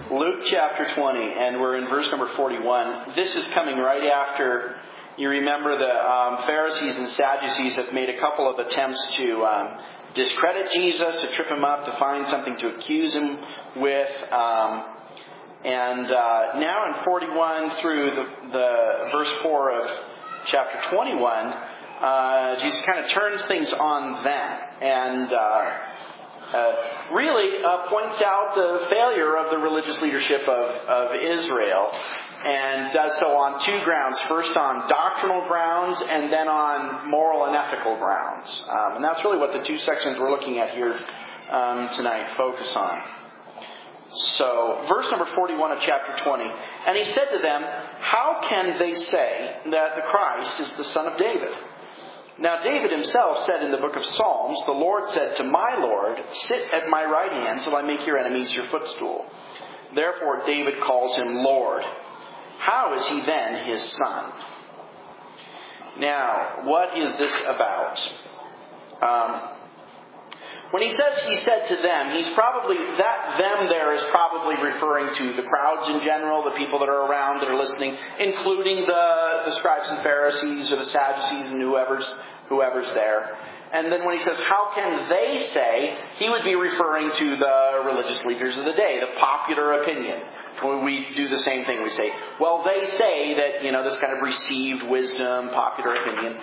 Luke chapter 20, and we're in verse number 41. This is coming right after, you remember the Pharisees and Sadducees have made a couple of attempts to discredit Jesus, to trip him up, to find something to accuse him with. And now in 41 through the verse 4 of chapter 21, Jesus kind of turns things on them and really points out the failure of the religious leadership of Israel, and does so on two grounds. First on doctrinal grounds, and then on moral and ethical grounds. And that's really what the two sections we're looking at here tonight focus on. So, verse number 41 of chapter 20. And he said to them, "How can they say that the Christ is the son of David? Now David himself said in the book of Psalms, 'The Lord said to my Lord, sit at my right hand till I make your enemies your footstool.' Therefore David calls him Lord. How is he then his son?" Now, what is this about? When he says he said to them, he's probably, that them there is probably referring to the crowds in general, the people that are around that are listening, including the scribes and Pharisees or the Sadducees and whoever's there. And then when he says, how can they say, he would be referring to the religious leaders of the day, the popular opinion. When we do the same thing, we say, well, they say that, this kind of received wisdom, popular opinion.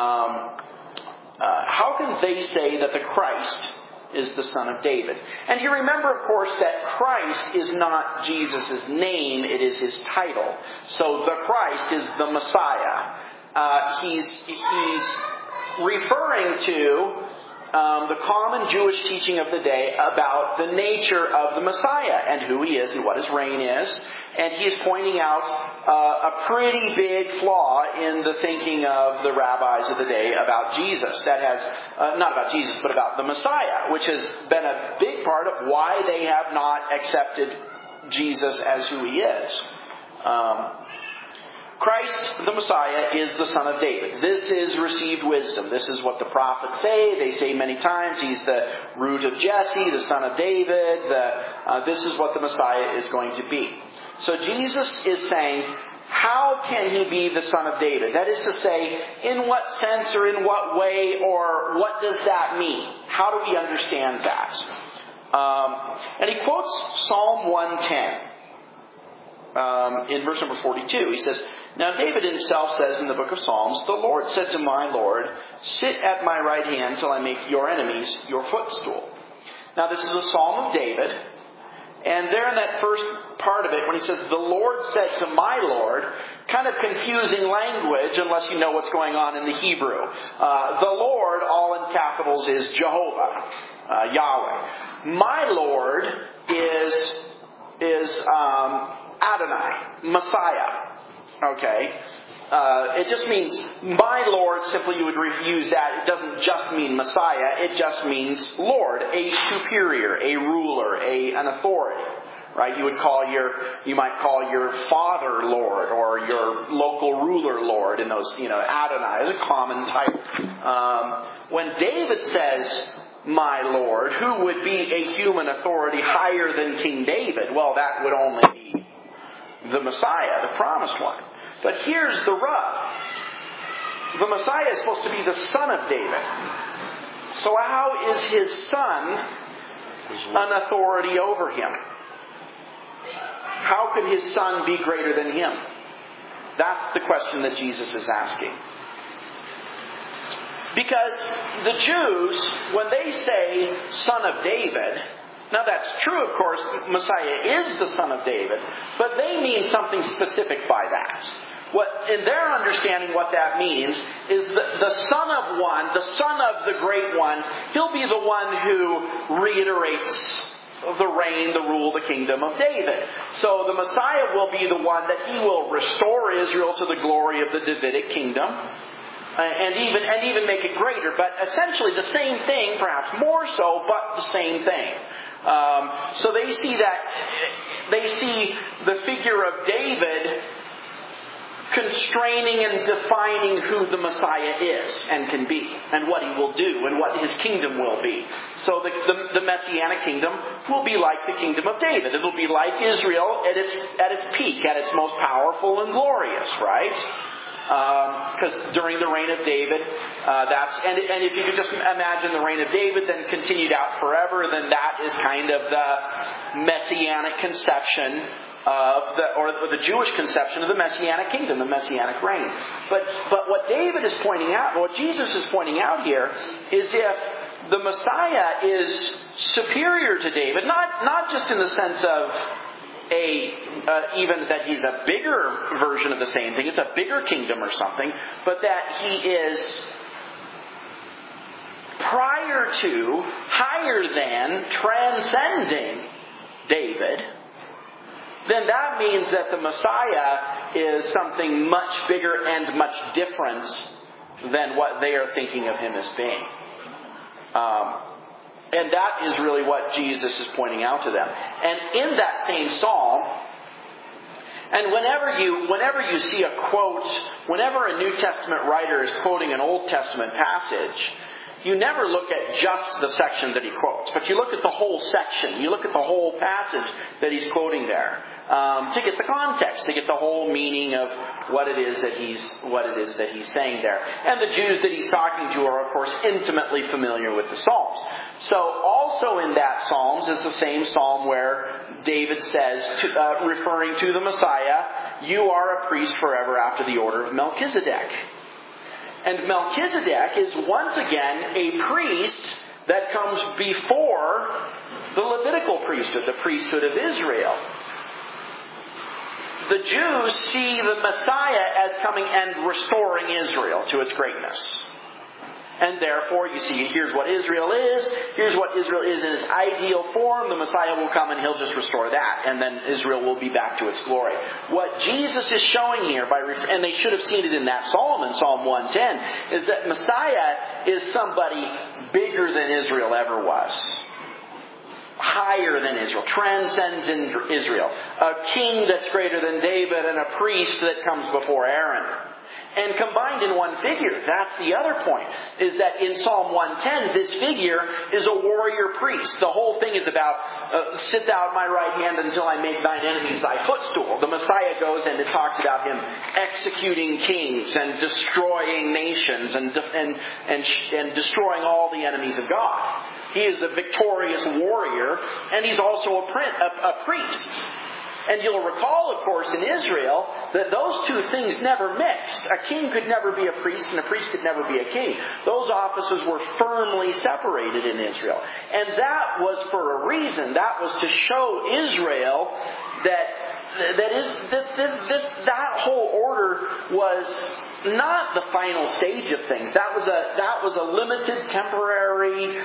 How can they say that the Christ is the son of David? And you remember, of course, that Christ is not Jesus' name, it is his title. So the Christ is the Messiah. He's referring to the common Jewish teaching of the day about the nature of the Messiah and who he is and what his reign is. And he's pointing out a pretty big flaw in the thinking of the rabbis of the day about Jesus. That has, not about Jesus, but about the Messiah, which has been a big part of why they have not accepted Jesus as who he is. Christ, the Messiah, is the son of David. This is received wisdom. This is what the prophets say. They say many times he's the root of Jesse, the son of David. This is what the Messiah is going to be. So Jesus is saying, how can he be the son of David? That is to say, in what sense or in what way or what does that mean? How do we understand that? And he quotes Psalm 110 in verse number 42. He says, "Now David himself says in the book of Psalms, 'The Lord said to my Lord, sit at my right hand till I make your enemies your footstool.'" Now this is a psalm of David. And there in that first part of it, when he says, "The Lord said to my Lord," kind of confusing language unless you know what's going on in the Hebrew. The Lord, all in capitals, is Jehovah, Yahweh. My Lord is Adonai, Messiah. Okay? It just means, my Lord, simply you would use that. It doesn't just mean Messiah. It just means Lord, a superior, a ruler, an authority. Right? You might call your father Lord, or your local ruler Lord in those, Adonai is a common title. When David says, my Lord, who would be a human authority higher than King David? Well, that would only be the Messiah, the promised one. But here's the rub. The Messiah is supposed to be the son of David. So how is his son an authority over him? How could his son be greater than him? That's the question that Jesus is asking. Because the Jews, when they say son of David, now that's true, of course, Messiah is the son of David, but they mean something specific by that. In their understanding, what that means is the son of one, the son of the great one, he'll be the one who reiterates the reign, the rule, the kingdom of David. So the Messiah will be the one that he will restore Israel to the glory of the Davidic kingdom. And even make it greater, but essentially the same thing, perhaps more so, but the same thing. So they see the figure of David constraining and defining who the Messiah is and can be, and what he will do, and what his kingdom will be. So the Messianic kingdom will be like the kingdom of David. It will be like Israel at its peak, at its most powerful and glorious, right? Because during the reign of David, and if you could just imagine the reign of David then continued out forever, then that is kind of the Messianic conception or the Jewish conception of the Messianic kingdom, the Messianic reign. But what David is pointing out, what Jesus is pointing out here, is if the Messiah is superior to David, not just in the sense of even that he's a bigger version of the same thing, it's a bigger kingdom or something, but that he is prior to, higher than, transcending David, then that means that the Messiah is something much bigger and much different than what they are thinking of him as being. And that is really what Jesus is pointing out to them. And in that same psalm, and whenever you see a quote, whenever a New Testament writer is quoting an Old Testament passage, you never look at just the section that he quotes, but you look at the whole section. You look at the whole passage that he's quoting there to get the context, to get the whole meaning of what it is that he's saying there. And the Jews that he's talking to are, of course, intimately familiar with the Psalms. So also in that Psalms is the same psalm where David says, referring to the Messiah, "You are a priest forever after the order of Melchizedek." And Melchizedek is once again a priest that comes before the Levitical priesthood, the priesthood of Israel. The Jews see the Messiah as coming and restoring Israel to its greatness. And therefore, you see, here's what Israel is. Here's what Israel is in its ideal form. The Messiah will come and he'll just restore that. And then Israel will be back to its glory. What Jesus is showing here, and they should have seen it in that psalm, in Psalm 110, is that Messiah is somebody bigger than Israel ever was. Higher than Israel. Transcends Israel. A king that's greater than David and a priest that comes before Aaron. And combined in one figure, that's the other point, is that in Psalm 110, this figure is a warrior priest. The whole thing is about, sit thou at my right hand until I make thine enemies thy footstool. The Messiah goes and it talks about him executing kings and destroying nations and destroying all the enemies of God. He is a victorious warrior, and he's also a priest. And you'll recall, of course, in Israel, that those two things never mixed. A king could never be a priest, and a priest could never be a king. Those offices were firmly separated in Israel. And that was for a reason. That was to show Israel that whole order was not the final stage of things. That was a limited, temporary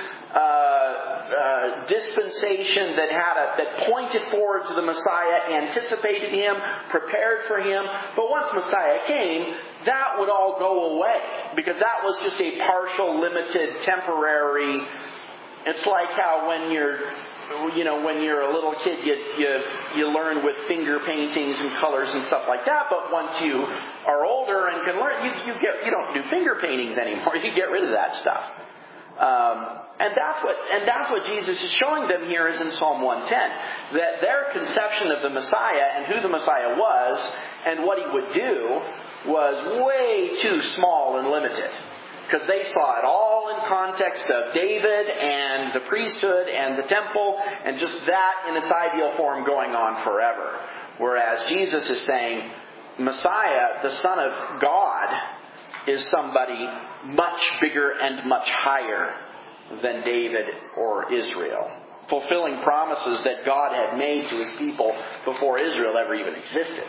dispensation that pointed forward to the Messiah, anticipated him, prepared for him. But once Messiah came, that would all go away, because that was just a partial, limited, temporary. It's like how when you're a little kid, you learn with finger paintings and colors and stuff like that. But once you are older and can learn, you don't do finger paintings anymore. You get rid of that stuff. And that's what Jesus is showing them here is in Psalm 110. That their conception of the Messiah and who the Messiah was and what he would do was way too small and limited. Because they saw it all in context of David and the priesthood and the temple and just that in its ideal form going on forever. Whereas Jesus is saying Messiah, the Son of God, is somebody much bigger and much higher than David or Israel, fulfilling promises that God had made to his people before Israel ever even existed.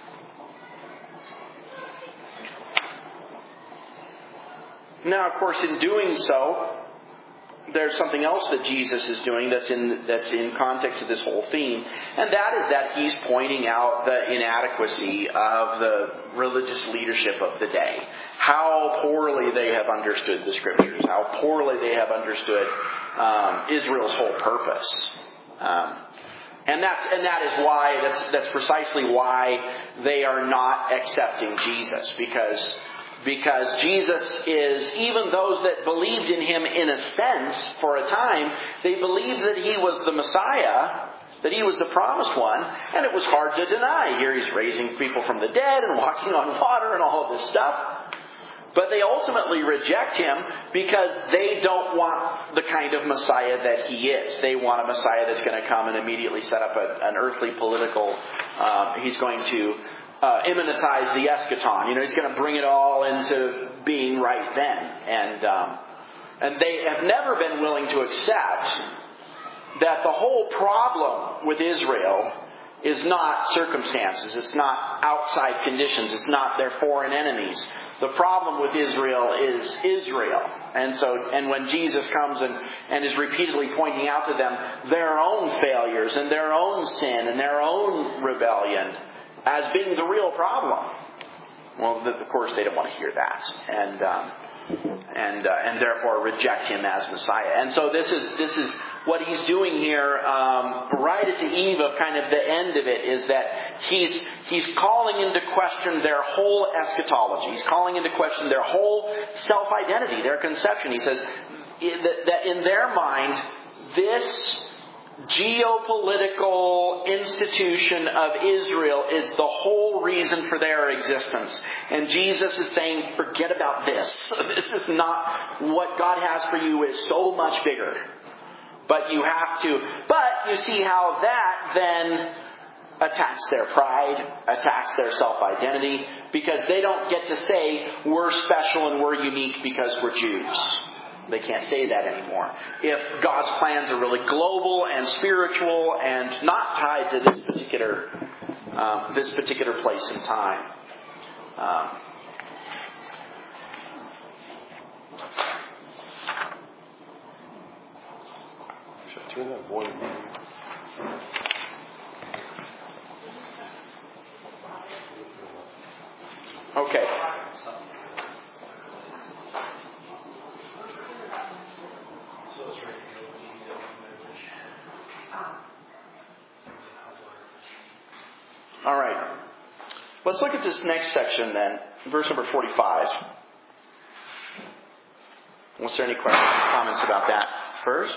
Now, of course, in doing so, there's something else that Jesus is doing that's in context of this whole theme, and that is that he's pointing out the inadequacy of the religious leadership of the day. How poorly they have understood the Scriptures. How poorly they have understood Israel's whole purpose. And that is why, that's precisely why they are not accepting Jesus. Because Jesus is, even those that believed in him in a sense for a time, they believed that he was the Messiah, that he was the promised one, and it was hard to deny. Here he's raising people from the dead and walking on water and all of this stuff. But they ultimately reject him because they don't want the kind of Messiah that he is. They want a Messiah that's going to come and immediately set up an earthly political, he's going to immanentize the eschaton. He's going to bring it all into being right then. And they have never been willing to accept that the whole problem with Israel is not circumstances. It's not outside conditions. It's not their foreign enemies. The problem with Israel is Israel. And when Jesus comes and is repeatedly pointing out to them their own failures and their own sin and their own rebellion as being the real problem, well, of course they don't want to hear that. And therefore reject him as Messiah. And so this is what he's doing here, right at the eve of kind of the end of it, is that he's calling into question their whole eschatology. He's calling into question their whole self-identity, their conception. He says that in their mind, this geopolitical institution of Israel is the whole reason for their existence. And Jesus is saying, forget about this. This is not what God has for you. Is so much bigger. But you see how that then attacks their pride, attacks their self-identity, because they don't get to say, we're special and we're unique because we're Jews. They can't say that anymore. If God's plans are really global and spiritual and not tied to this particular place and time. Should I turn that volume down? Okay. All right. Let's look at this next section then, verse number 45. Was there any questions or comments about that first?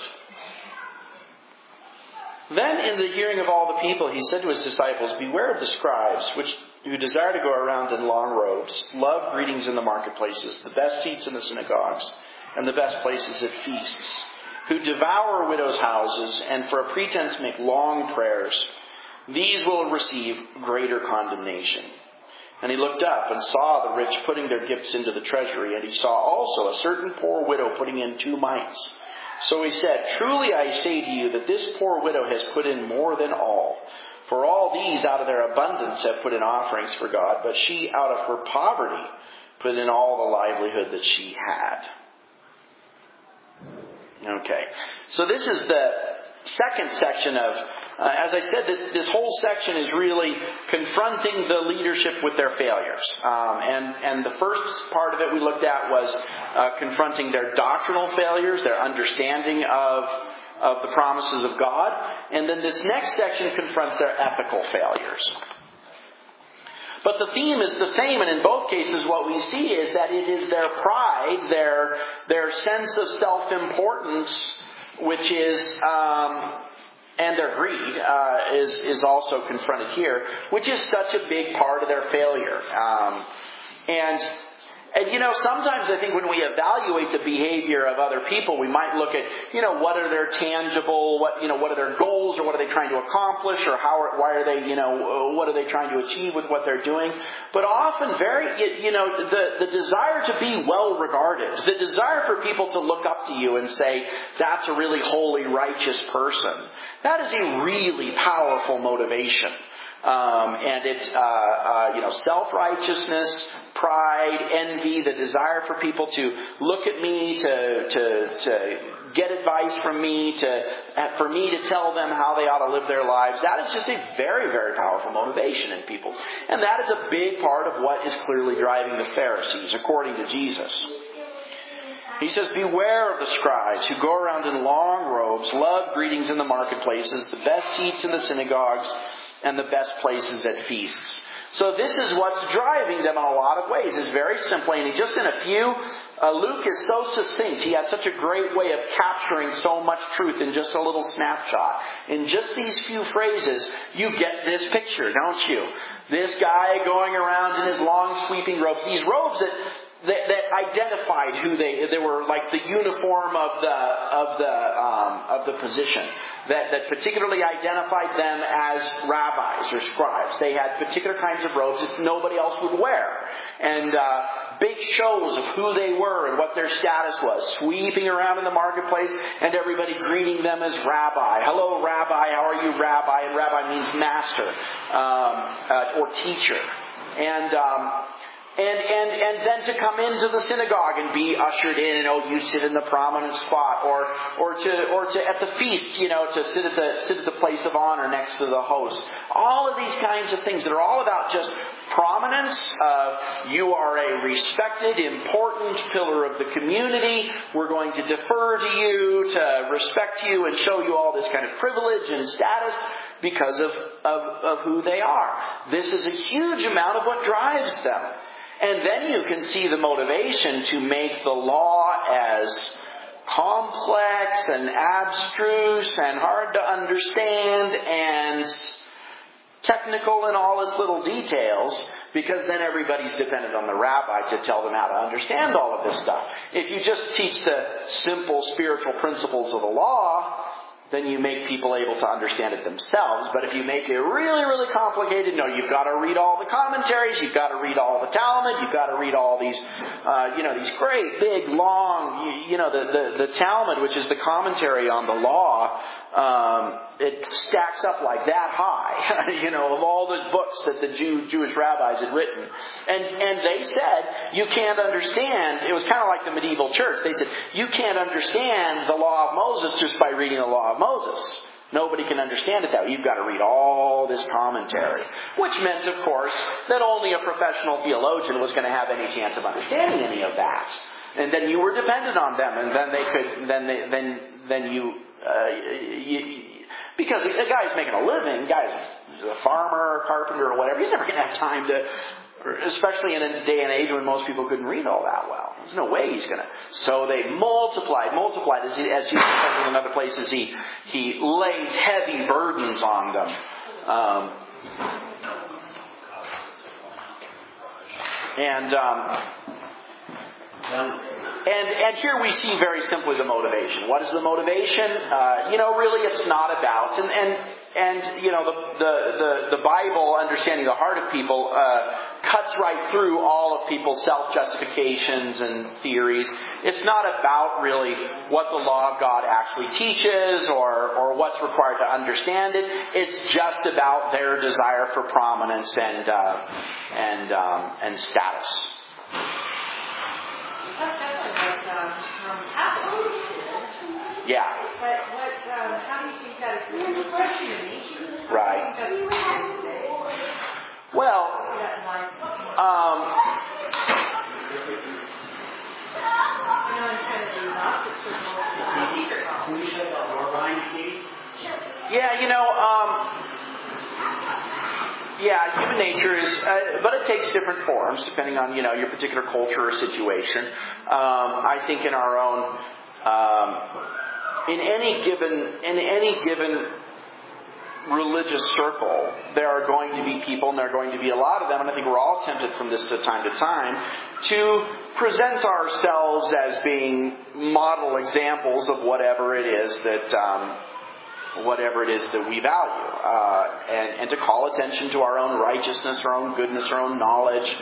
Then in the hearing of all the people, he said to his disciples, beware of the scribes, who desire to go around in long robes, love greetings in the marketplaces, the best seats in the synagogues, and the best places at feasts, who devour widows' houses, and for a pretense make long prayers. These will receive greater condemnation. And he looked up and saw the rich putting their gifts into the treasury, and he saw also a certain poor widow putting in 2 mites. So he said, truly I say to you that this poor widow has put in more than all. For all these out of their abundance have put in offerings for God, but she out of her poverty put in all the livelihood that she had. Okay, so this is the second section of, as I said, this whole section is really confronting the leadership with their failures. And the first part of it we looked at was confronting their doctrinal failures, their understanding of the promises of God. And then this next section confronts their ethical failures. But the theme is the same, and in both cases what we see is that it is their pride, their sense of self-importance, which is, and their greed is also confronted here, which is such a big part of their failure. And sometimes I think when we evaluate the behavior of other people, we might look at, what are their tangible, what are their goals, or what are they trying to accomplish, or why are they, what are they trying to achieve with what they're doing. But often the desire to be well regarded, the desire for people to look up to you and say, that's a really holy, righteous person, that is a really powerful motivation. And it's, self-righteousness, pride, envy, the desire for people to look at me, to get advice from me, for me to tell them how they ought to live their lives. That is just a very, very powerful motivation in people. And that is a big part of what is clearly driving the Pharisees, according to Jesus. He says, beware of the scribes who go around in long robes, love greetings in the marketplaces, the best seats in the synagogues, and the best places at feasts. So this is what's driving them in a lot of ways. It's very simply, and just in a few, Luke is so succinct. He has such a great way of capturing so much truth in just a little snapshot. In just these few phrases, you get this picture, don't you? This guy going around in his long sweeping robes. These robes that identified who they were, like the uniform of the position that particularly identified them as rabbis or scribes. They had particular kinds of robes that nobody else would wear, and big shows of who they were and what their status was, sweeping around in the marketplace, and everybody greeting them as rabbi. Hello, rabbi. How are you, rabbi? And rabbi means master or teacher. And then to come into the synagogue and be ushered in, and you sit in the prominent spot, or to at the feast, to sit at the place of honor next to the host. All of these kinds of things that are all about just prominence. You are a respected, important pillar of the community. We're going to defer to you, to respect you, and show you all this kind of privilege and status because of who they are. This is a huge amount of what drives them. And then you can see the motivation to make the law as complex and abstruse and hard to understand and technical in all its little details, because then everybody's dependent on the rabbi to tell them how to understand all of this stuff. If you just teach the simple spiritual principles of the law, then you make people able to understand it themselves. But if you make it really, really complicated, you've got to read all the commentaries, you've got to read all the Talmud, you've got to read all these, these great, big, long, the Talmud, which is the commentary on the law, it stacks up like that high, of all the books that the Jewish rabbis had written. And they said, you can't understand, it was kind of like the medieval church. They said, you can't understand the law of Moses just by reading the law of Moses. Nobody can understand it that way. You've got to read all this commentary. Which meant, of course, that only a professional theologian was going to have any chance of understanding any of that. And then you were dependent on them, and then they could, because a guy's making a living, guy's a farmer, carpenter, or whatever, he's never going to have time to, especially in a day and age when most people couldn't read all that well. There's no way he's going to. So they multiplied. As Jesus says in other places, he lays heavy burdens on them. And here we see very simply the motivation. What is the motivation? Really it's not about, the Bible, understanding the heart of people, cuts right through all of people's self-justifications and theories. It's not about really what the law of God actually teaches or what's required to understand it. It's just about their desire for prominence and status. Yeah. But how do you think that is a question in each? Right. Well, human nature is, but it takes different forms depending on, your particular culture or situation. I think in our own, in any given religious circle, there are going to be people, and there are going to be a lot of them, and I think we're all tempted from this to time to present ourselves as being model examples of whatever it is that we value, and to call attention to our own righteousness, our own goodness, our own knowledge.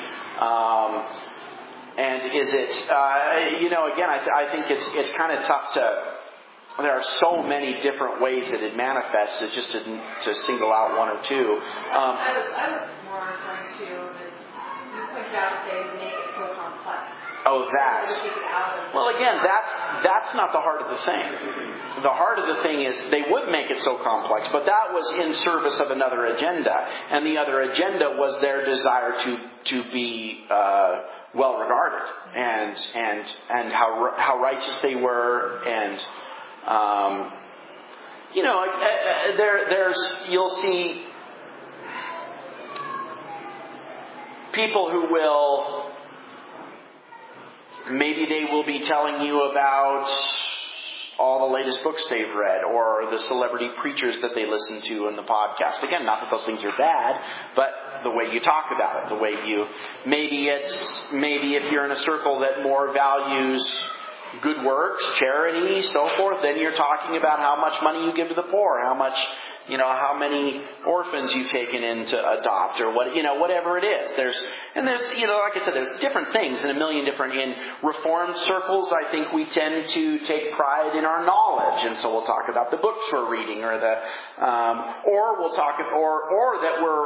And is it, again, I think it's kind of tough to. There are so many different ways that it manifests. It's just to single out one or two. I was more referring to that you pointed out that they make it so complex. Oh, that. Well, again, that's not the heart of the thing. The heart of the thing is they would make it so complex, but that was in service of another agenda. And the other agenda was their desire to be well regarded and how righteous they were, and you'll see people who will, maybe they will be telling you about all the latest books they've read, or the celebrity preachers that they listen to in the podcast. Again, not that those things are bad, but the way you talk about it, the way you, maybe if you're in a circle that more values good works, charity, so forth, then you're talking about how much money you give to the poor, how many orphans you've taken in to adopt, or whatever it is. There's, like I said, there's different things in in Reformed circles. I think we tend to take pride in our knowledge, and so we'll talk about the books we're reading, or we'll talk, or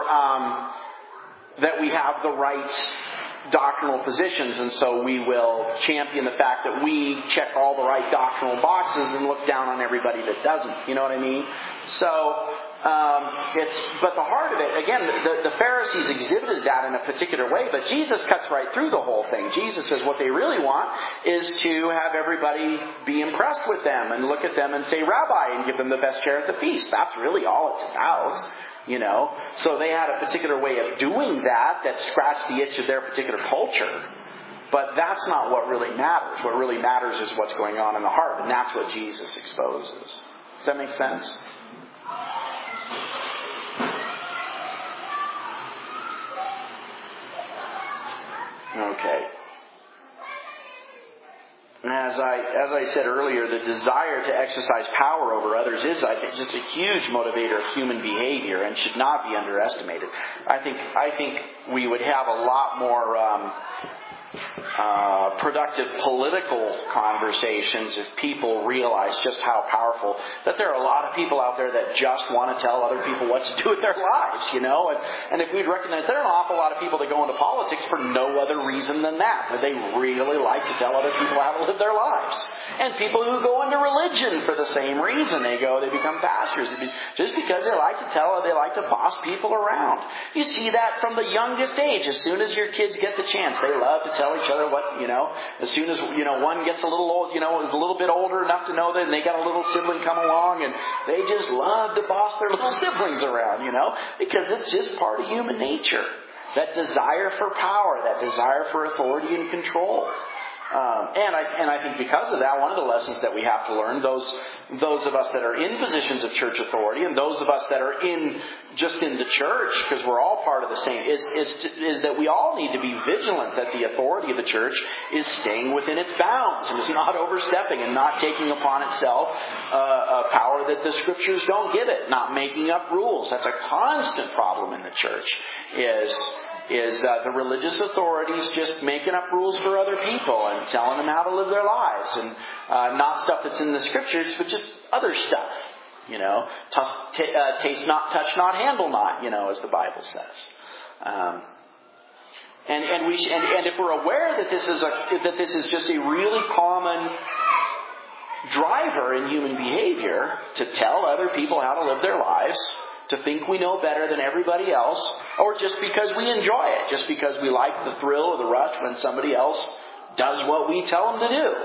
that we have the right doctrinal positions, and so we will champion the fact that we check all the right doctrinal boxes and look down on everybody that doesn't. You know what I mean? So but the heart of it, again, the Pharisees exhibited that in a particular way, but Jesus cuts right through the whole thing. Jesus says what they really want is to have everybody be impressed with them and look at them and say, Rabbi, and give them the best chair at the feast. That's really all it's about. So they had a particular way of doing that scratched the itch of their particular culture. But that's not what really matters. What really matters is what's going on in the heart, and that's what Jesus exposes. Does that make sense? Okay. As I said earlier, the desire to exercise power over others is, I think, just a huge motivator of human behavior and should not be underestimated. I think we would have a lot more productive political conversations if people realize just how powerful, that there are a lot of people out there that just want to tell other people what to do with their lives, and if we'd recognize there are an awful lot of people that go into politics for no other reason than that they really like to tell other people how to live their lives, and people who go into religion for the same reason. They become pastors just because they like to boss people around. You see that from the youngest age. As soon as your kids get the chance, they love to tell each other what, as soon as, one gets a little old, is a little bit older enough to know that, and they got a little sibling come along, and they just love to boss their little siblings around, because it's just part of human nature. That desire for power, that desire for authority and control. And I think because of that, one of the lessons that we have to learn, those of us that are in positions of church authority, and those of us that are just in the church, because we're all part of the same, is that we all need to be vigilant that the authority of the church is staying within its bounds and is not overstepping and not taking upon itself a power that the Scriptures don't give it, not making up rules. That's a constant problem in the church. Is the religious authorities just making up rules for other people and telling them how to live their lives, and not stuff that's in the Scriptures, but just other stuff. Taste not, touch not, handle not. As the Bible says. And if we're aware that this is just a really common driver in human behavior, to tell other people how to live their lives, to think we know better than everybody else, or just because we enjoy it, just because we like the thrill or the rush when somebody else does what we tell them to do,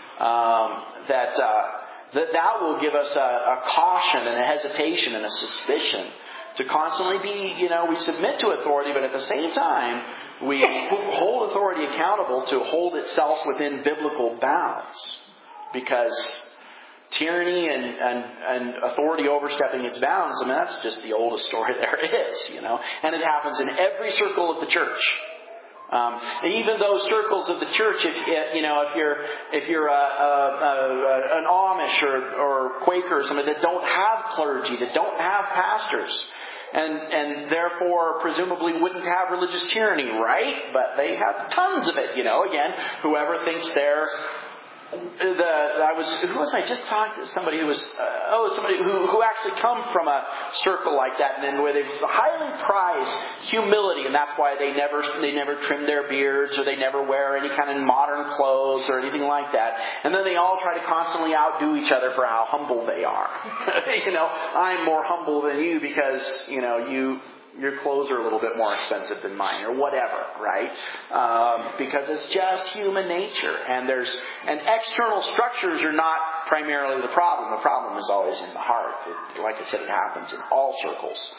that will give us a caution and a hesitation and a suspicion to constantly be, we submit to authority, but at the same time, we hold authority accountable to hold itself within biblical bounds, because tyranny and authority overstepping its bounds, that's just the oldest story there is, and it happens in every circle of the church. Even those circles of the church, if you're an Amish or Quaker or somebody that don't have clergy, that don't have pastors, and therefore presumably wouldn't have religious tyranny, right? But they have tons of it, again, whoever thinks they're I just talked to somebody who was, somebody who actually come from a circle like that, and then where they highly prize humility, and that's why they never trim their beards, or they never wear any kind of modern clothes or anything like that. And then they all try to constantly outdo each other for how humble they are. I'm more humble than you because, your clothes are a little bit more expensive than mine, or whatever, right? Because it's just human nature, and external structures are not primarily the problem. The problem is always in the heart. Like I said, it happens in all circles.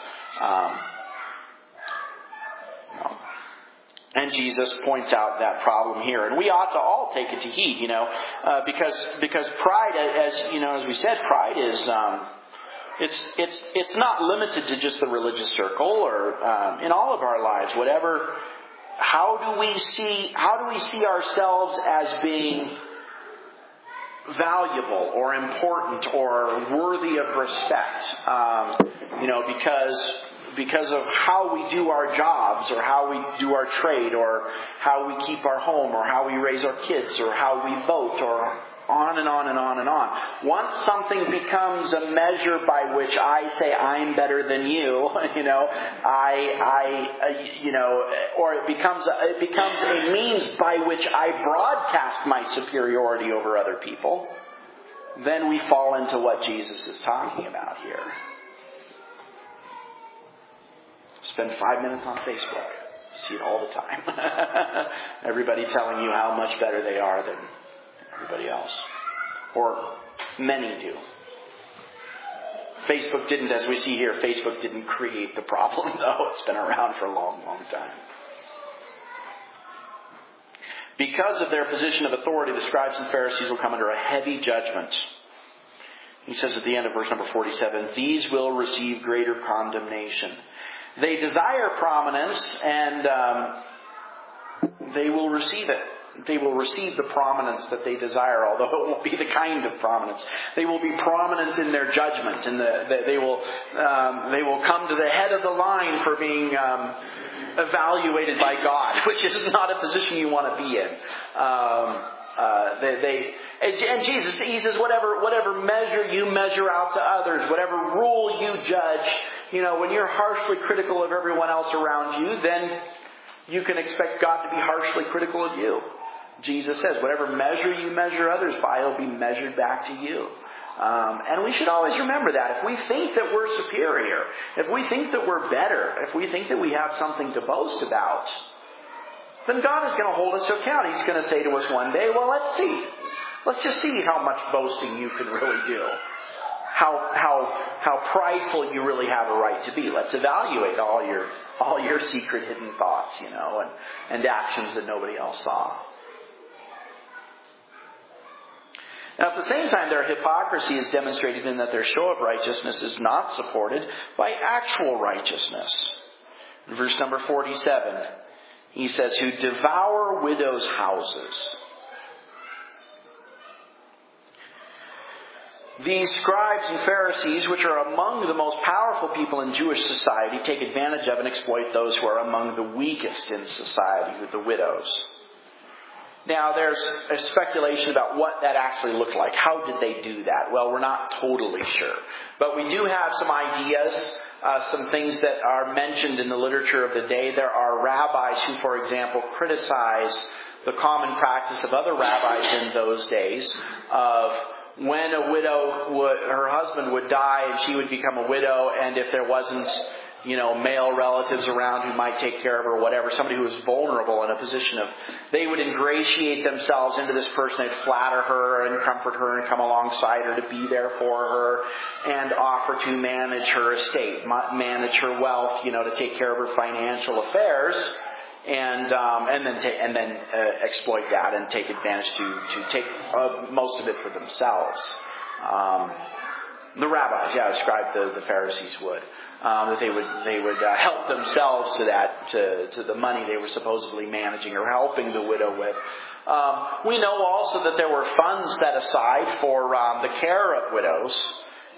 And Jesus points out that problem here, and we ought to all take it to heed, because pride, as we said, pride is. It's not limited to just the religious circle, or in all of our lives. Whatever. How do we see ourselves as being valuable or important or worthy of respect? Because of how we do our jobs, or how we do our trade, or how we keep our home, or how we raise our kids, or how we vote, or on and on and on and on. Once something becomes a measure by which I say I'm better than you, or it becomes a means by which I broadcast my superiority over other people, then we fall into what Jesus is talking about here. Spend 5 minutes on Facebook. See it all the time. Everybody telling you how much better they are than everybody else. Or many do. Facebook didn't, as we see here, Facebook didn't create the problem, though. It's been around for a long, long time. Because of their position of authority, the scribes and Pharisees will come under a heavy judgment. He says at the end of verse number 47, these will receive greater condemnation. They desire prominence, and they will receive it. They will receive the prominence that they desire, although it won't be the kind of prominence. They will be prominent in their judgment, and they will come to the head of the line for being evaluated by God, which is not a position you want to be in. And Jesus, he says, whatever measure you measure out to others, whatever rule you judge, when you're harshly critical of everyone else around you, then you can expect God to be harshly critical of you. Jesus says, whatever measure you measure others by, will be measured back to you. And we should always remember that. If we think that we're superior, if we think that we're better, if we think that we have something to boast about, then God is going to hold us to account. He's going to say to us one day, well, let's see. Let's just see how much boasting you can really do. How prideful you really have a right to be. Let's evaluate all your secret hidden thoughts, and actions that nobody else saw. Now, at the same time, their hypocrisy is demonstrated in that their show of righteousness is not supported by actual righteousness. In verse number 47, he says, who devour widows' houses. These scribes and Pharisees, which are among the most powerful people in Jewish society, take advantage of and exploit those who are among the weakest in society, the widows. Now, there's a speculation about what that actually looked like. How did they do that? Well, we're not totally sure. But we do have some ideas, some things that are mentioned in the literature of the day. There are rabbis who, for example, criticize the common practice of other rabbis in those days of when a widow her husband would die and she would become a widow, and if there wasn't, male relatives around who might take care of her or whatever, somebody who was vulnerable in a position of, they would ingratiate themselves into this person, they'd flatter her and comfort her and come alongside her to be there for her and offer to manage her estate, manage her wealth, to take care of her financial affairs. And then exploit that and take advantage to take most of it for themselves. The rabbis, the Pharisees would that they would help themselves to the money they were supposedly managing or helping the widow with. We know also that there were funds set aside for the care of widows.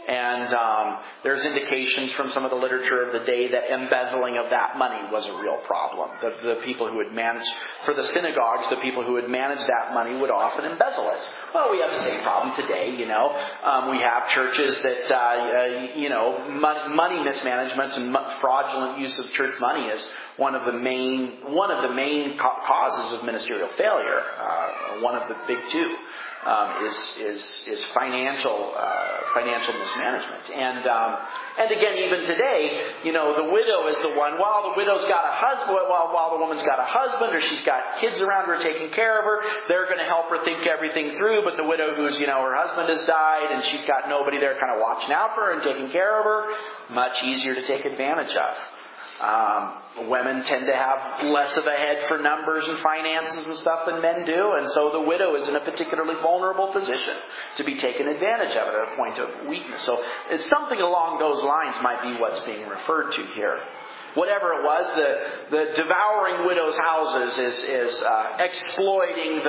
And there's indications from some of the literature of the day that embezzling of that money was a real problem. The people who would manage, for the synagogues, the people who would manage that money would often embezzle it. Well, we have the same problem today, We have churches that, money mismanagement and fraudulent use of church money is one of the main causes of ministerial failure. One of the big two. Is financial mismanagement, and again, even today, the widow is the one. While the widow's got a husband, while the woman's got a husband, or she's got kids around her taking care of her, they're going to help her think everything through. But the widow who's her husband has died and she's got nobody there kind of watching out for her and taking care of her, much easier to take advantage of. Women tend to have less of a head for numbers and finances and stuff than men do, and so the widow is in a particularly vulnerable position to be taken advantage of at a point of weakness. So it's something along those lines might be what's being referred to here. Whatever it was, the devouring widows' houses is exploiting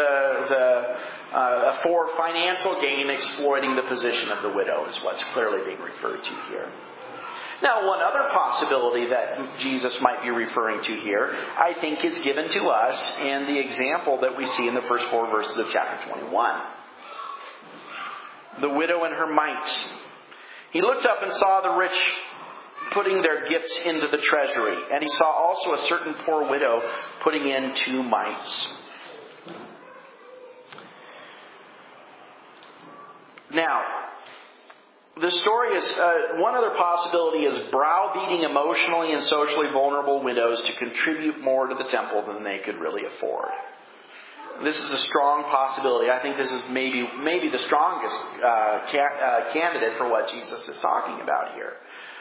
for financial gain, exploiting the position of the widow is what's clearly being referred to here. Now, one other possibility that Jesus might be referring to here, I think, is given to us in the example that we see in the first 4 verses of chapter 21. The widow and her mite. He looked up and saw the rich putting their gifts into the treasury, and he saw also a certain poor widow putting in 2 mites. Now, the story is, one other possibility is browbeating emotionally and socially vulnerable widows to contribute more to the temple than they could really afford. This is a strong possibility. I think this is maybe the strongest candidate for what Jesus is talking about here.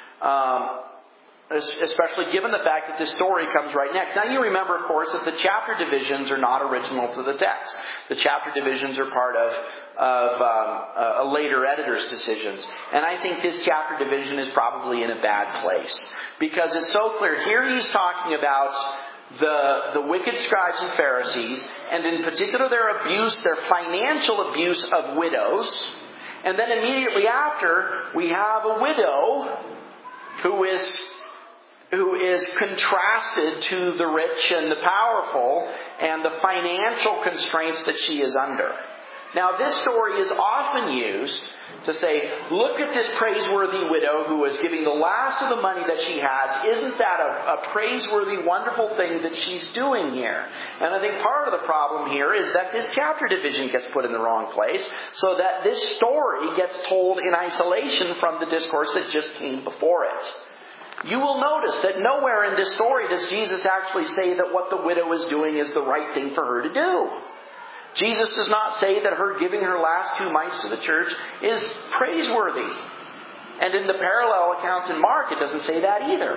Especially given the fact that this story comes right next. Now you remember, of course, that the chapter divisions are not original to the text. The chapter divisions are part of a later editor's decisions. And I think this chapter division is probably in a bad place. Because it's so clear. Here he's talking about the wicked scribes and Pharisees, and in particular their financial abuse of widows. And then immediately after, we have a widow who is contrasted to the rich and the powerful and the financial constraints that she is under. Now, this story is often used to say, look at this praiseworthy widow who is giving the last of the money that she has. Isn't that a praiseworthy, wonderful thing that she's doing here? And I think part of the problem here is that this chapter division gets put in the wrong place, so that this story gets told in isolation from the discourse that just came before it. You will notice that nowhere in this story does Jesus actually say that what the widow is doing is the right thing for her to do. Jesus does not say that her giving her last 2 mites to the church is praiseworthy. And in the parallel accounts in Mark, it doesn't say that either.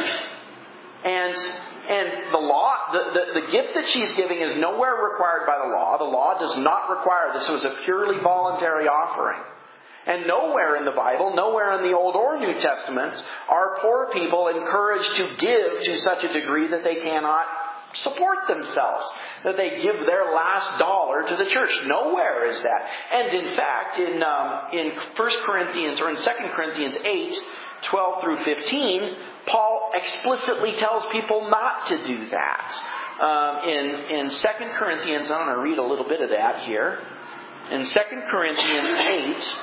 And the law, the gift that she's giving is nowhere required by the law. The law does not require this. It was a purely voluntary offering. And nowhere in the Bible, nowhere in the Old or New Testament, are poor people encouraged to give to such a degree that they cannot support themselves, that they give their last dollar to the church. Nowhere is that. And in fact, in 1 Corinthians or in 2 Corinthians 8, 12 through 15, Paul explicitly tells people not to do that. In 2 Corinthians, I'm going to read a little bit of that here. In 2 Corinthians 8,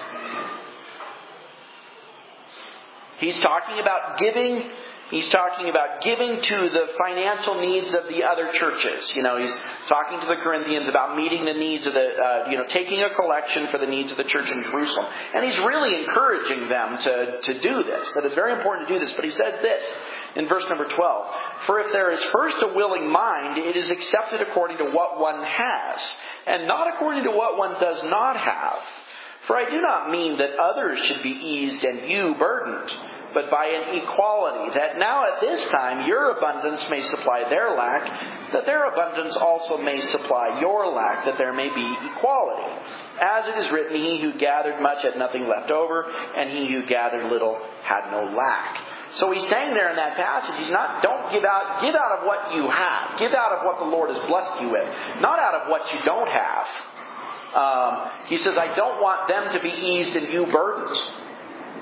he's talking about giving. He's talking about giving to the financial needs of the other churches. He's talking to the Corinthians about meeting the needs of taking a collection for the needs of the church in Jerusalem. And he's really encouraging them to do this, that it's very important to do this. But he says this in verse number 12. For if there is first a willing mind, it is accepted according to what one has, and not according to what one does not have. For I do not mean that others should be eased and you burdened, but by an equality, that now at this time your abundance may supply their lack, that their abundance also may supply your lack, that there may be equality. As it is written, he who gathered much had nothing left over, and he who gathered little had no lack. So he's saying there in that passage, don't give out of what you have. Give out of what the Lord has blessed you with, not out of what you don't have. He says, I don't want them to be eased and you burdened.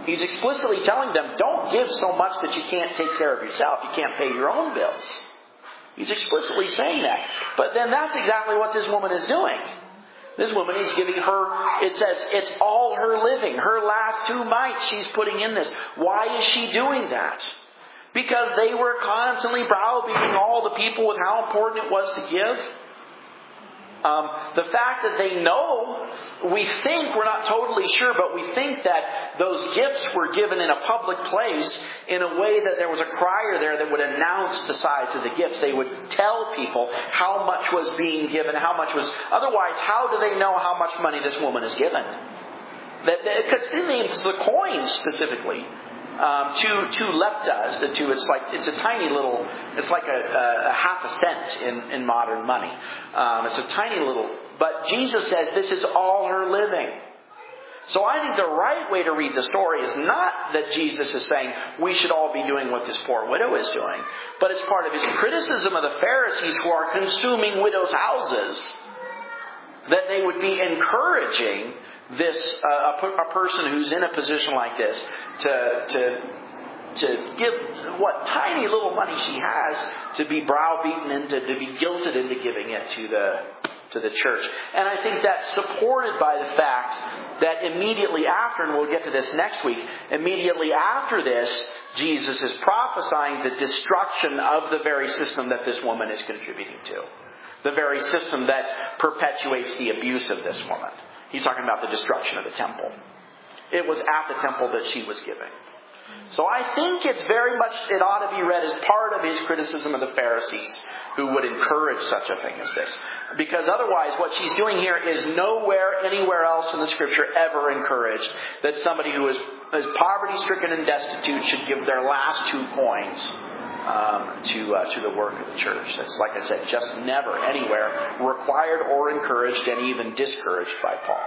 He's explicitly telling them, don't give so much that you can't take care of yourself. You can't pay your own bills. He's explicitly saying that. But then that's exactly what this woman is doing. This woman is giving her, it says, it's all her living. Her last 2 mites she's putting in this. Why is she doing that? Because they were constantly browbeating all the people with how important it was to give. The fact that they know, we think, we're not totally sure, but we think that those gifts were given in a public place in a way that there was a crier there that would announce the size of the gifts. They would tell people how much was being given, how much was... Otherwise, how do they know how much money this woman is given? Because it names the coins specifically. 2 leptas, it's a tiny little, it's like a half a cent in modern money. It's a tiny little, but Jesus says this is all her living. So I think the right way to read the story is not that Jesus is saying we should all be doing what this poor widow is doing, but it's part of his criticism of the Pharisees who are consuming widows' houses, that they would be encouraging this a person who's in a position like this to give what tiny little money she has to be browbeaten into, to be guilted into giving it to the church. And I think that's supported by the fact that immediately after, and we'll get to this next week, immediately after this, Jesus is prophesying the destruction of the very system that this woman is contributing to. The very system that perpetuates the abuse of this woman. He's talking about the destruction of the temple. It was at the temple that she was giving. So I think it ought to be read as part of his criticism of the Pharisees who would encourage such a thing as this. Because otherwise what she's doing here is nowhere, anywhere else in the Scripture ever encouraged that somebody who is poverty-stricken and destitute should give their last 2 coins to the work of the church. That's, like I said, just never anywhere required or encouraged and even discouraged by Paul.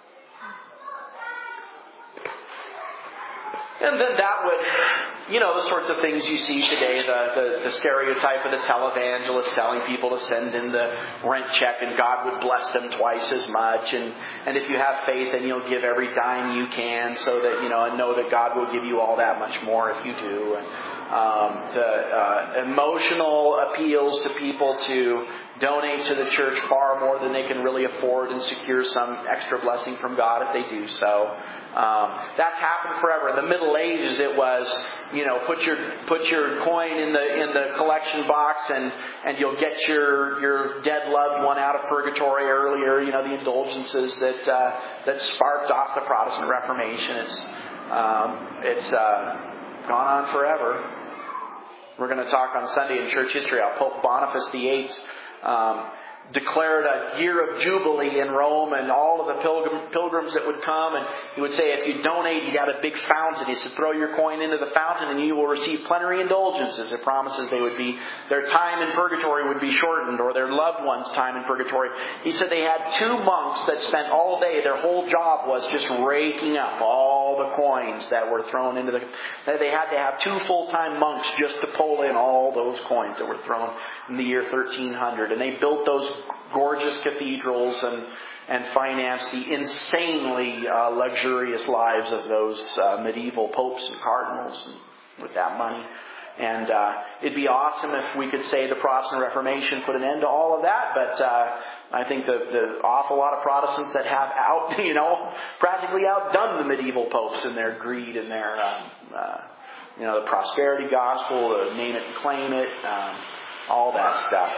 And then that would, the sorts of things you see today, the stereotype of the televangelist telling people to send in the rent check and God would bless them twice as much. And if you have faith, then you'll give every dime you can so that, and know that God will give you all that much more if you do. And the emotional appeals to people to donate to the church far more than they can really afford and secure some extra blessing from God if they do so. That's happened forever. In the Middle Ages, it was, put your coin in the collection box and you'll get your dead loved one out of purgatory earlier. The indulgences that sparked off the Protestant Reformation. It's gone on forever. We're going to talk on Sunday in church history how Pope Boniface VIII declared a year of jubilee in Rome and all of the pilgrims that would come, and he would say if you donate, you got a big fountain. He said throw your coin into the fountain and you will receive plenary indulgences. It promises their time in purgatory would be shortened, or their loved ones' time in purgatory. He said they had 2 monks that spent all day, their whole job was just raking up all the coins that were thrown into they had to have 2 full-time monks just to pull in all those coins that were thrown in the year 1300. And they built those gorgeous cathedrals and financed the insanely luxurious lives of those medieval popes and cardinals with that money. And it'd be awesome if we could say the Protestant Reformation put an end to all of that, but I think the awful lot of Protestants that have practically outdone the medieval popes in their greed and their the prosperity gospel, the name it and claim it, all that stuff.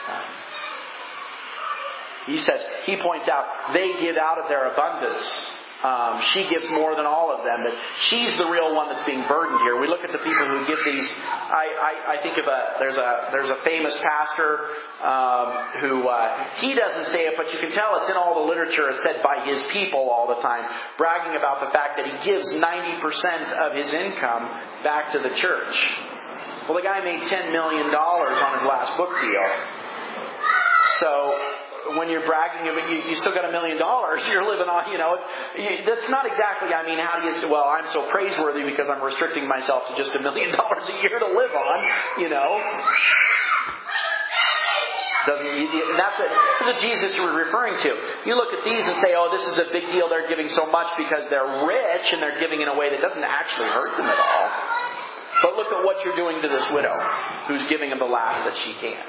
He points out, they give out of their abundance. She gives more than all of them, but she's the real one that's being burdened here. We look at the people who give these. I think of there's a famous pastor who he doesn't say it, but you can tell it's in all the literature. It's said by his people all the time, bragging about the fact that he gives 90% of his income back to the church. Well, the guy made $10 million on his last book deal. So when you're bragging, you still got $1 million. You're living on, that's not exactly, how do you say, well, I'm so praiseworthy because I'm restricting myself to just $1 million a year to live on, That's what Jesus was referring to. You look at these and say, oh, this is a big deal. They're giving so much because they're rich and they're giving in a way that doesn't actually hurt them at all. But look at what you're doing to this widow who's giving him the last that she can.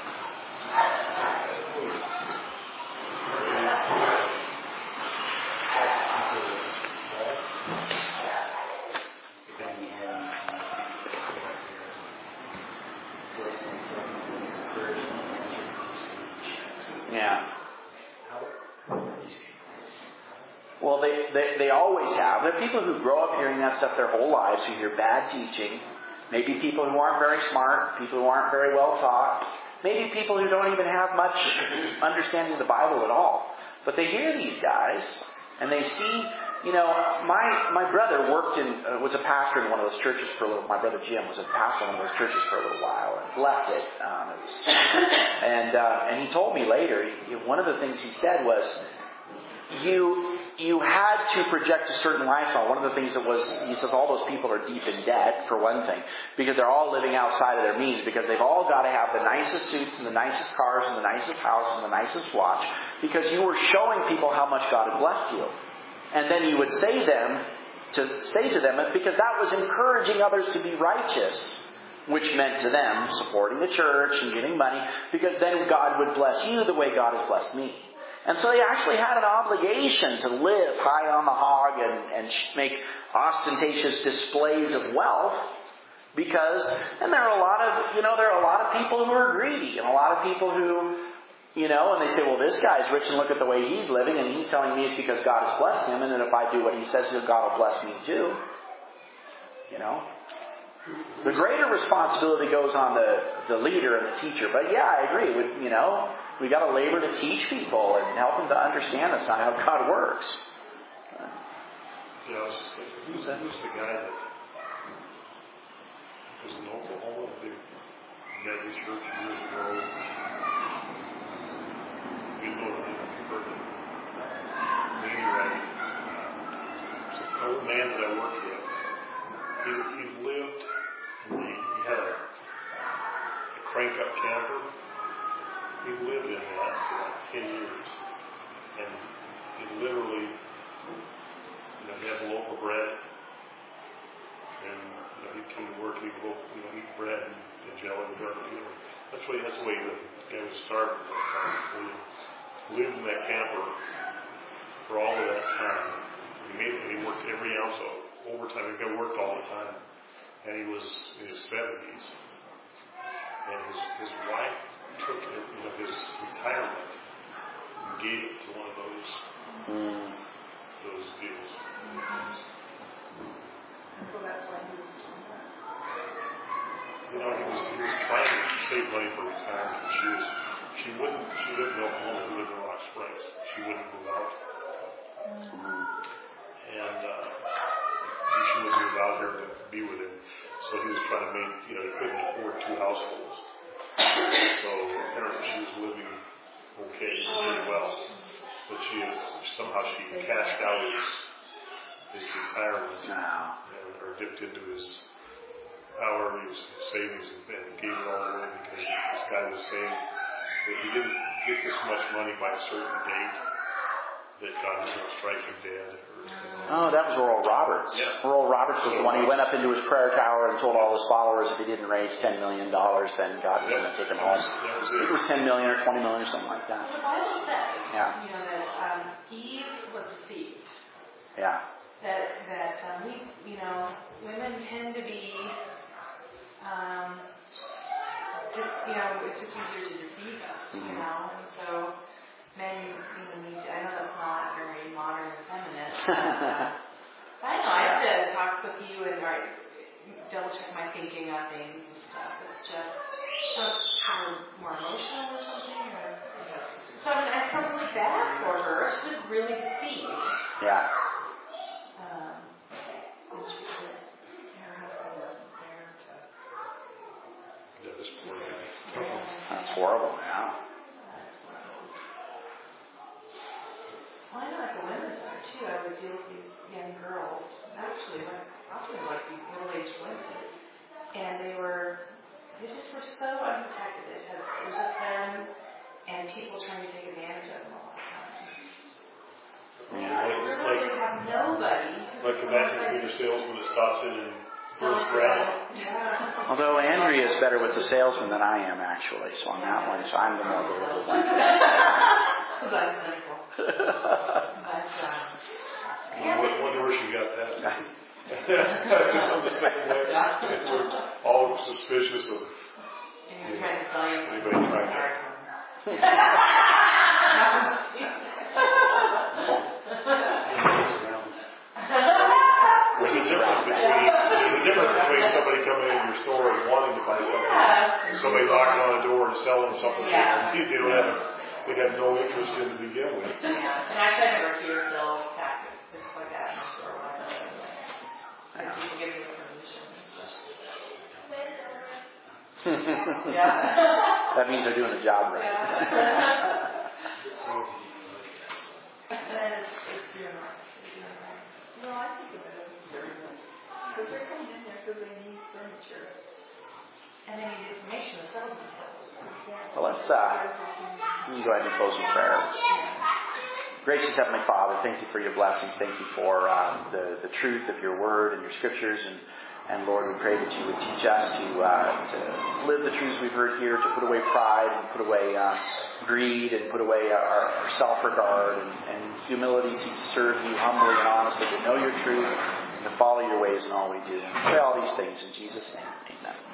Yeah. Well, they always have. There are people who grow up hearing that stuff their whole lives, who hear bad teaching. Maybe people who aren't very smart, people who aren't very well taught. Maybe people who don't even have much understanding of the Bible at all. But they hear these guys, and they see, my brother was a pastor in one of those churches for a little. My brother Jim was a pastor in one of those churches for a little while and left it. And he told me later, one of the things he said was, you had to project a certain lifestyle. One of the things he says all those people are deep in debt, for one thing, because they're all living outside of their means, because they've all got to have the nicest suits and the nicest cars and the nicest house and the nicest watch, because you were showing people how much God had blessed you. And then you would say to them, because that was encouraging others to be righteous, which meant to them supporting the church and giving money, because then God would bless you the way God has blessed me. And so they actually had an obligation to live high on the hog and make ostentatious displays of wealth, and there are a lot of people who are greedy, and a lot of people who, and they say, well, this guy's rich and look at the way he's living, and he's telling me it's because God has blessed him, and then if I do what he says, God will bless me too. The greater responsibility goes on the leader and the teacher. But yeah, I agree. We got to labor to teach people and help them to understand that's not how God works. Yeah, I was just thinking, who's the guy that was in Oklahoma, a big mega church years ago? We know that he converted. Anyway, it's an old man that I worked with. He lived, he had a crank-up camper. He lived in that for like 10 years. And he literally, he had a loaf of bread. And he'd come to work, he'd go, eat bread and jelly and whatever. That's the way he lived. He was starving. He lived in that camper for all of that time. He worked every ounce of overtime. He worked all the time. And he was in his 70s. And his wife took his retirement and gave it to one of those deals. So that's why he was doing that. He was trying to save money for retirement. She lived in Oklahoma, lived in Rock Springs. She wouldn't move out. And she would move out here to be with him. So he was trying to make, he couldn't afford 2 households. So apparently she was living okay, pretty well. But somehow she cashed out his retirement or dipped into his hourly savings and gave it all away because this guy was saying that he didn't get this much money by a certain date that God was going to strike him dead. That was Oral Roberts. Yeah. Oral Roberts was the one. He went up into his prayer tower and told all his followers if he didn't raise $10 million, then God was going to take him home. It was $10 million or $20 million or something like that. The Bible says, that Eve was deceived. Yeah. That women tend to be, it's just easier to deceive us, and so men, need to, I know that's not very modern and feminist, but I know I have to talk with you and double check my thinking on things and stuff. It's just more emotional or something, so I felt really bad for her. She was really deceived. Yeah. And her husband wasn't there to. Yeah, this poor guy. That's horrible, yeah. Well, I know at the women's center too, I would deal with these young girls, actually, often like these middle-aged women, and they just were so unprotected. It was just them, imagine being a salesman that stops in and first round. Although Andrea is better with the salesman than I am, actually. So on that one, so I'm the more deliberate one. I wonder where she got that. I'm the same way. We're all suspicious of anybody trying to. There's a difference between somebody coming in your store and wanting to buy something, and somebody knocking on a door and selling something they have no interest in to begin with. Yeah, and actually I never hear sales tactics, things like that in the store. Like you can give me information. Yeah. That means they're doing the job right. It's doing right. No, I think of it as very good. Because they're coming in there because they need furniture. And they need information as well. Well, let's go ahead and close in prayer. Gracious Heavenly Father, thank you for your blessings. Thank you for the truth of your word and your scriptures. And Lord, we pray that you would teach us to live the truths we've heard here, to put away pride and put away greed and put away our self-regard and humility, seek to serve you humbly and honestly, to know your truth and to follow your ways in all we do. And pray all these things in Jesus' name. Amen.